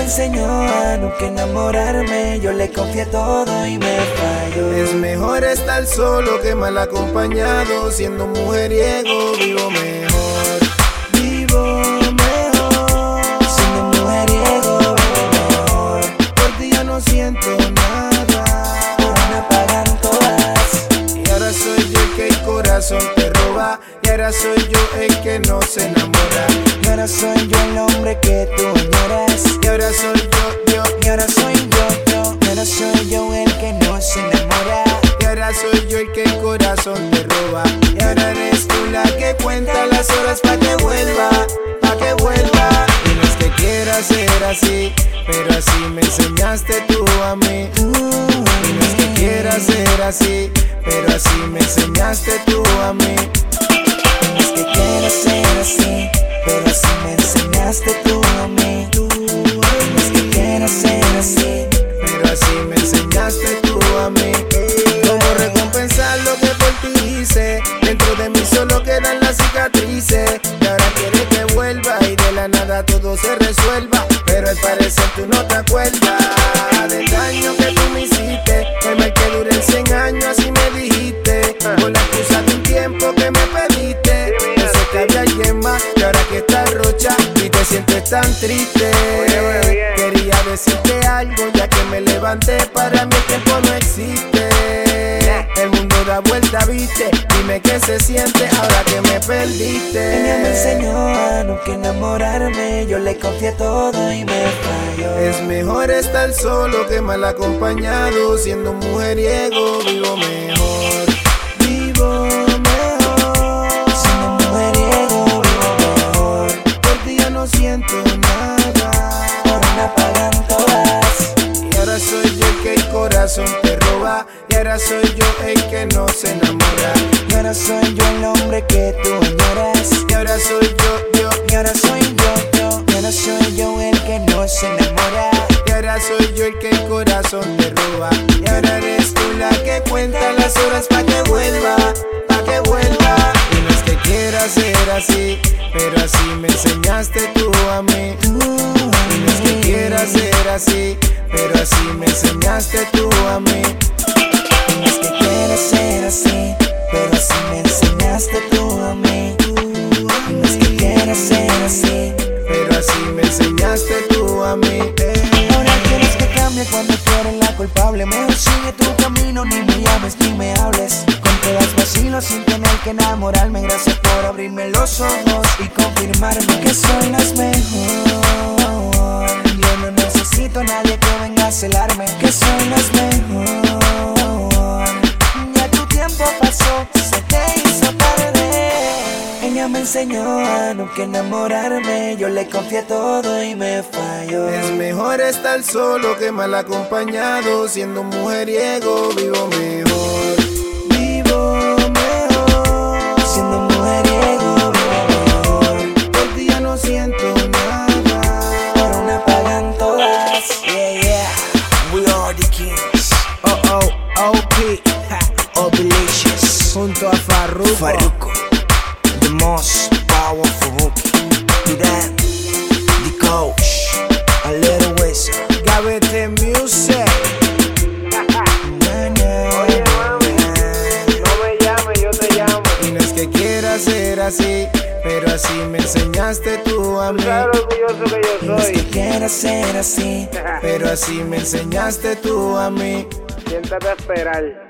enseñó a nunca enamorarme. Yo le confié todo y me falló. Es mejor estar solo que mal acompañado. Siendo un mujeriego vivo mejor. Vivo mejor. Siendo un mujeriego vivo mejor. Por ti ya no siento nada. Por una pagan todas. Y ahora soy yo el que el corazón te roba. Y ahora soy yo el que no se enamora. Y ahora soy yo el hombre que tú añoras. Y ahora soy yo. Y ahora soy yo. Y ahora soy yo el que no se enamora. Y ahora soy yo el que el corazón te roba. Y ahora eres tú la que cuenta las horas pa' que vuelva. Pa' que vuelva. Y no es que quiera ser así, pero así me enseñaste tú a mí. Y no es que quiera ser así, pero así me enseñaste tú a mí. No es que quiera ser así, pero así me enseñaste tú a mí. No es que quiera ser así, pero así me enseñaste tú a mí. Cómo recompensar lo que por ti hice. Dentro de mí solo quedan las cicatrices. Y ahora quiere que vuelva y de la nada todo se resuelva. Pero al parecer tú no te acuerdas del daño que tú me hiciste. El mal que dure 100 años, así me dijiste. Con la excusa de un tiempo que me pediste. Yo sé que había alguien más y ahora que estás rocha y te sientes tan triste. Quería decirte algo ya que me levanté. Para mí el tiempo no existe. El mundo da vuelta, viste. Dime qué se siente ahora que me perdiste. ella me enseñó a nunca enamorarme. Yo le confié todo y me falló. Es mejor estar solo que mal acompañado. Siendo un mujeriego vivo mejor. Vivo mejor. Siendo un mujeriego vivo mejor. Por ti ya no siento nada. Por una pagan todas. Y ahora soy yo el que el corazón te roba. Y ahora soy yo el que no se enamora. Y ahora soy yo el hombre que tú añoras. Y ahora soy yo. Y ahora soy yo. Y ahora soy yo el que no se enamora. Y ahora soy yo el que el corazón te roba. Y ahora eres tú la que cuenta las horas pa' que vuelva. Pa' que vuelva. Y no es que quiera ser así, pero así me enseñaste tú a mí. Y no es que quiera ser así, pero así me enseñaste tú a mí. No es que quiera ser así, pero así me enseñaste tú a mí. No es que quiera ser así, pero así me enseñaste tú a mí. ahora quieres que cambie cuando tú eres la culpable. Mejor sigue tu camino, ni me llames ni me hables. Con todas vacilo sin tener que enamorarme. Gracias por abrirme los ojos y confirmarme que soy las mejor. Yo no necesito a nadie que venga a celarme, que soy las mejor. Ya tu tiempo pasó, se te hizo tarde. Ella me enseñó a nunca enamorarme. Yo le confié todo y me falló. Es mejor estar solo que mal acompañado. Siendo un mujeriego vivo mejor. Vivo mejor. Siendo un mujeriego vivo mejor. Por ti ya no siento nada. Por una pagan todas. Yeah. We are the kings. OP Oblicious junto a Farruko, the most powerful rookie. To that, the coach, a little Wizard. Gavete Music. Oye, mami, no me llames, yo te llamo. Y no es que quiera ser así, pero así me enseñaste tú a mí. Tú sabes lo orgulloso que Y yo no es que soy. quiera ser así, Pero así me enseñaste tú a mí. Siéntate a esperar.